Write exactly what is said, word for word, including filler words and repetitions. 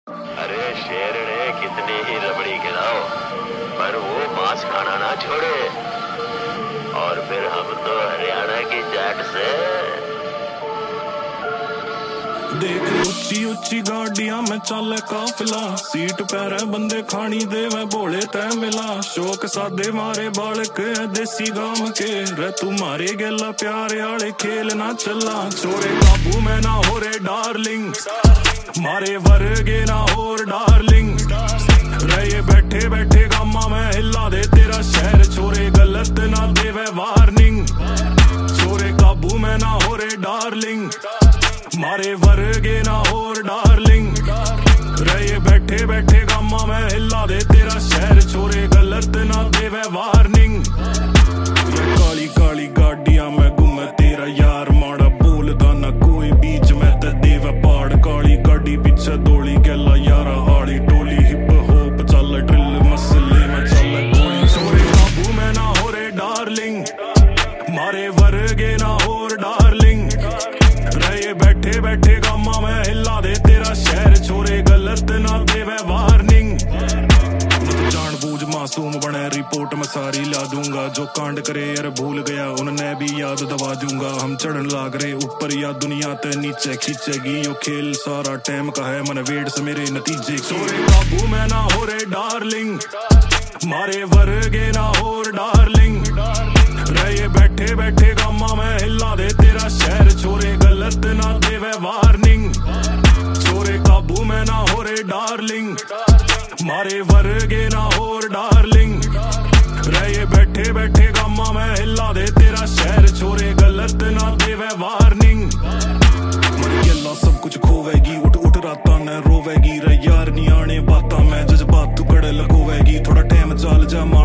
अरे शेर ने कितनी ही रबड़ी खिलाओ पर वो मांस खाना ना छोड़े। और फिर हम तो हरियाणा की जाट से। देख उच्ची उच्ची गाड़ियां में चले काफिला, सीट पैर बंदे खानी दे मैं बोले तय मिला। शौक सादे मारे बालक देसी गांव के, रे तू मारे गेला प्यारे आले खेल ना चला। छोरे काबू में ना हो रे डार्लिंग, मारे वर्गे ना और डार्लिंग। रे बैठे बैठे गामा में हिला दे तेरा शहर, छोरे गलत ना दे वे वार्निंग। छोरे काबू में ना हो रे डार्लिंग, मारे वर्गे ना और डार्लिंग। रे बैठे बैठे गामा में हिला दे तेरा शहर, छोरे गलत ना दे वे वार्निंग। काली काली गाड़ियां में घूमे तेरा यार, माड़ा बोलदा ना कोई बीच में ते देवे पाड़। काली गाड़ी पीछे दौड़ी गैला यारा आली टोली, हिप होप चल ड्रिल मसले में चल गोली। छोरे काबू में ना हो रे डार्लिंग, मारे वर्गे ना और डार्लिंग। रे बैठे बैठे गामा में हिला दे तेरा शहर, छोरे गलत ना दे वे वार्निंग। जान बूझ मासूम बने रिपोर्ट में सारी ला दूंगा, जो कांड करे यार भूल गया उन्हें भी याद दबा दूंगा। हम चढ़न लाग रहे ऊपर या दुनिया ते नीचे खींचेगी यो खेल, सारा टाइम का है मन वेट से मेरे नतीजे। छोरे काबू में ना हो रे डार्लिंग, मारे वर्गे ना और डार्लिंग। रे बैठे बैठे गामा में हिला दे तेरा शहर, छोरे गलत ना दे वे वार्निंग। छोरे काबू में ना हो रे डार्लिंग, मारे वर्गे ना और डार्लिंग। रे बैठे बैठे गामा में हिला दे तेरा शहर, छोरे गलत ना दे वे वार्निंग। मर गेला सब कुछ खोवेगी, उठ उठ राता न रोवेगी। रे यार नी आने बाता मैं जज्बात तू कड़े लगोवेगी, थोड़ा टाइम चाल जा